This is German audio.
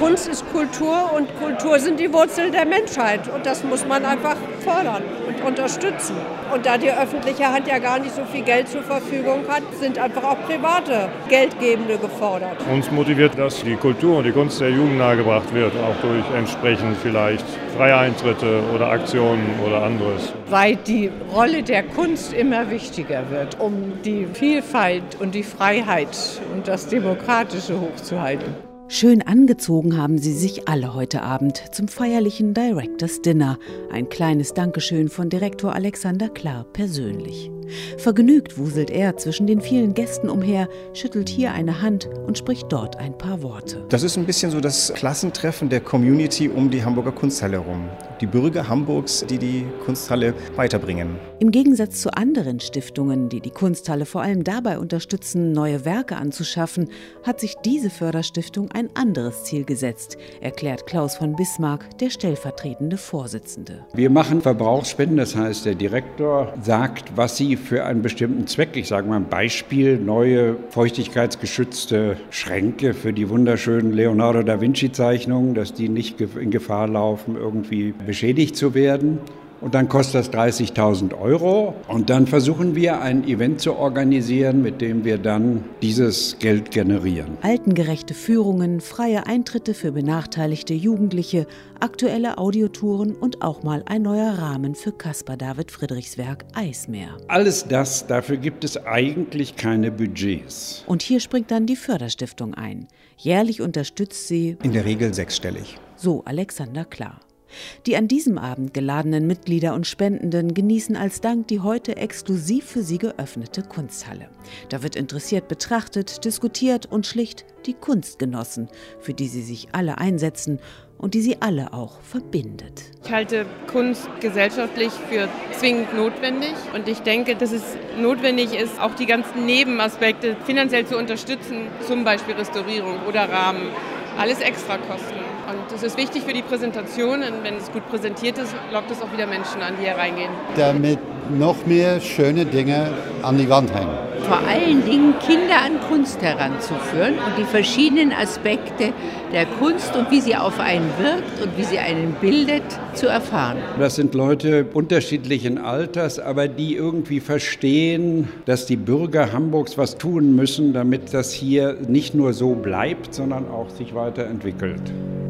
Kunst ist Kultur und Kultur sind die Wurzeln der Menschheit. Und das muss man einfach fördern und unterstützen. Und da die öffentliche Hand ja gar nicht so viel Geld zur Verfügung hat, sind einfach auch private Geldgebende gefordert. Uns motiviert, dass die Kultur und die Kunst der Jugend nahegebracht wird, auch durch entsprechend vielleicht freie Eintritte oder Aktionen oder anderes. Weil die Rolle der Kunst immer wichtiger wird, um die Vielfalt und die Freiheit und das Demokratische hochzuhalten. Schön angezogen haben sie sich alle heute Abend zum feierlichen Directors Dinner. Ein kleines Dankeschön von Direktor Alexander Klar persönlich. Vergnügt wuselt er zwischen den vielen Gästen umher, schüttelt hier eine Hand und spricht dort ein paar Worte. Das ist ein bisschen so das Klassentreffen der Community um die Hamburger Kunsthalle herum. Die Bürger Hamburgs, die die Kunsthalle weiterbringen. Im Gegensatz zu anderen Stiftungen, die die Kunsthalle vor allem dabei unterstützen, neue Werke anzuschaffen, hat sich diese Förderstiftung ein anderes Ziel gesetzt, erklärt Klaus von Bismarck, der stellvertretende Vorsitzende. Wir machen Verbrauchsspenden, das heißt, der Direktor sagt, was sie für einen bestimmten Zweck, ich sage mal ein Beispiel, neue feuchtigkeitsgeschützte Schränke für die wunderschönen Leonardo da Vinci Zeichnungen, dass die nicht in Gefahr laufen, irgendwie beschädigt zu werden. Und dann kostet das 30.000 €. Und dann versuchen wir, ein Event zu organisieren, mit dem wir dann dieses Geld generieren. Altengerechte Führungen, freie Eintritte für benachteiligte Jugendliche, aktuelle Audiotouren und auch mal ein neuer Rahmen für Caspar David Friedrichs Werk Eismeer. Alles das, dafür gibt es eigentlich keine Budgets. Und hier springt dann die Förderstiftung ein. Jährlich unterstützt sie in der Regel sechsstellig. So Alexander Klar. Die an diesem Abend geladenen Mitglieder und Spendenden genießen als Dank die heute exklusiv für sie geöffnete Kunsthalle. Da wird interessiert betrachtet, diskutiert und schlicht die Kunst genossen, für die sie sich alle einsetzen und die sie alle auch verbindet. Ich halte Kunst gesellschaftlich für zwingend notwendig und ich denke, dass es notwendig ist, auch die ganzen Nebenaspekte finanziell zu unterstützen, zum Beispiel Restaurierung oder Rahmen, alles Extrakosten. Und das ist wichtig für die Präsentation und wenn es gut präsentiert ist, lockt es auch wieder Menschen an, die hier reingehen. Damit noch mehr schöne Dinge an die Wand hängen. Vor allen Dingen Kinder an Kunst heranzuführen und die verschiedenen Aspekte der Kunst und wie sie auf einen wirkt und wie sie einen bildet, zu erfahren. Das sind Leute unterschiedlichen Alters, aber die irgendwie verstehen, dass die Bürger Hamburgs was tun müssen, damit das hier nicht nur so bleibt, sondern auch sich weiterentwickelt.